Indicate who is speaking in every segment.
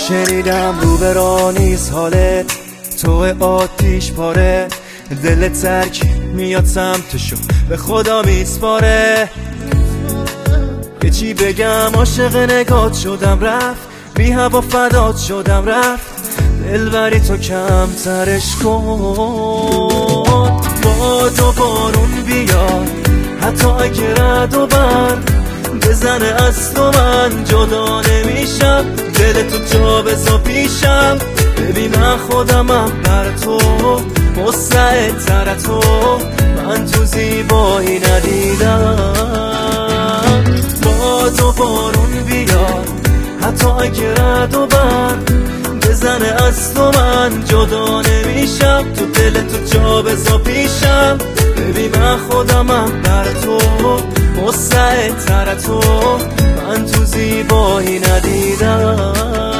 Speaker 1: شنیدم رو به راه نیست حالت، تو آتیش پاره، دلت ترک میاد سمتشو به خدا میسپاره. یه چی بگم عاشق نگات شدم رفت، بی هوا فدات شدم رفت، دلبری تو کمترش کن. با تو بارون بیاد حتی اگه رد و برق بزنه از تو من جدا نمیشم، دل تو جا بزا پیشم. ببین من خودمم بر تو مستعدتر تو، من تو زیبایی ندیدم. با تو بارون بیاد حتی اگه رد و برق بزنه از تو من جدا نمیشم، تو دل تو جا بزا پیشم. ببین من خودمم بر تو مستعدتر تو، من تو زیبایی ندیدم.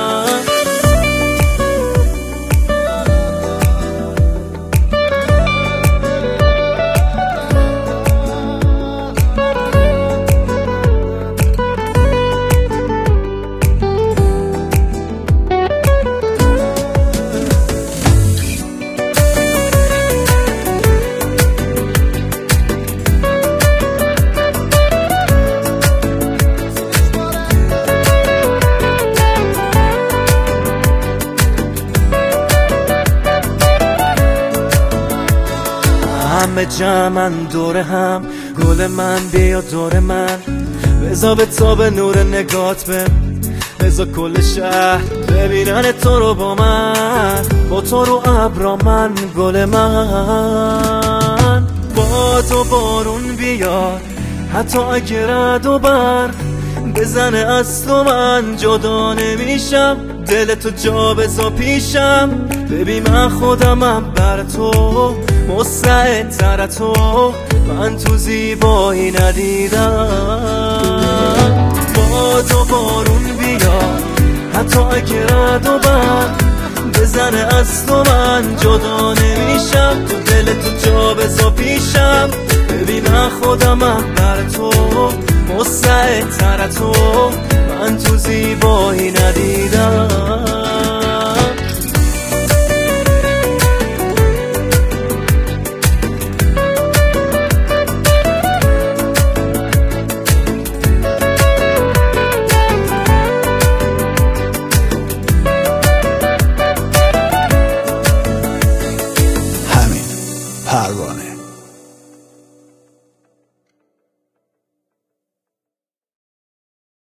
Speaker 1: همه جمعن دور هم، گل من بیا دور من، بزا به تاب نور نگات به، بزا کل شهر ببینن تو رو با من، با تو رو ابرا من گل من. با تو بارون بیاد حتی اگه رد و برق بزنه از تو من جدا نمیشم، دل تو جا بزا پیشم. ببین من خودمم بر تو مستعدتر تو، من تو زیبایی ندیدم. با تو بارون بیاد حتی اگه رد و برق بزنه از تو من جدا نمیشم، تو دل تو جا بزا پیشم. ببین من خودمم بر تو مستعدتر تو، من تو زیبایی ندیدم.
Speaker 2: پروانه